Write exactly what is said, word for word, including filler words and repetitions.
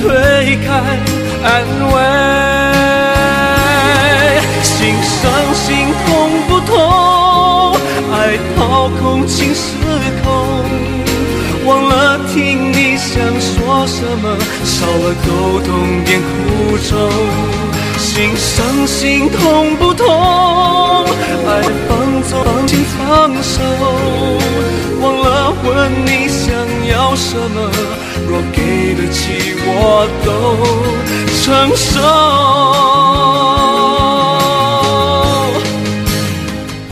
推开安慰。心伤心痛不痛？爱掏空情失控，忘了听你想说什么，少了沟通变苦衷。心伤心痛不痛？爱放纵放心放手，忘了问你想要什么，若给得起我都承受。